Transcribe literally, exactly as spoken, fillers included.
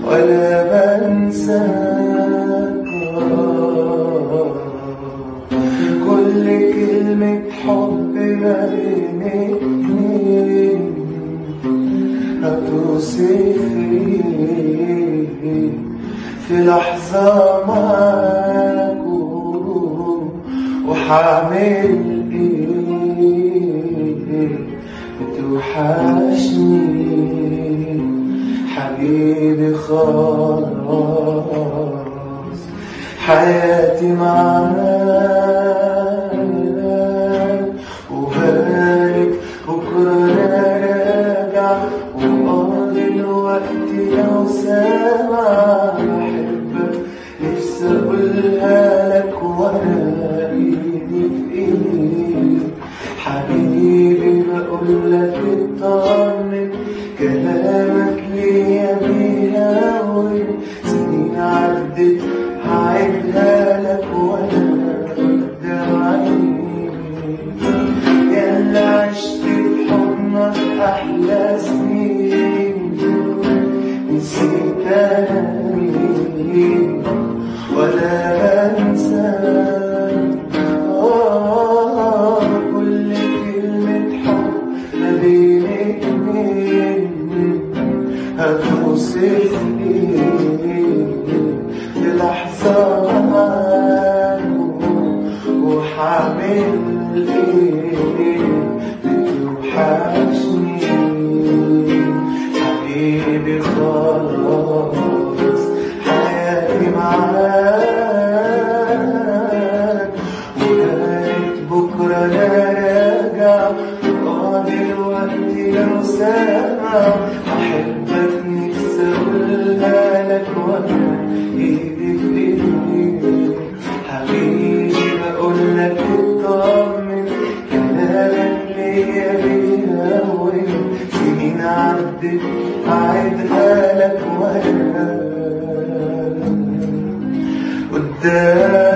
ولا بنساك. كل كلمة حب ما بين اتنين هتوصفني في لحظة معاكوا، وحعمل ايه بتوحشني حبيبي خلاص حياتي معاك، وبالك بكرة أنا راجع وقاضي الوقت لو سامع بحبك نفسي أقولها لك وأنا إيدي في إيدي. حبيبي بقولك اطمن كلامك ليا بيهون، سنين عدت هعيدها لك وانا قدام عيني. ياللي عشت بحضنك احلى سنين نسيت انا مين ولا بنساك. آه كل كلمة حب ما بين اتنين هتوصفني للحظة معاكوا، وحعمل ايه بتوحشني حبيبي خلاص حياتي معاك، وقالت بكرة أنا راجع قاضي الوقت لو سامع أحبك نفسي أقولها لك وأنا إيدي في إيدي. حبيبي بقولك اطمن كلامك ليا بيهون، سنين عدت أعيدها لك وأنا قدام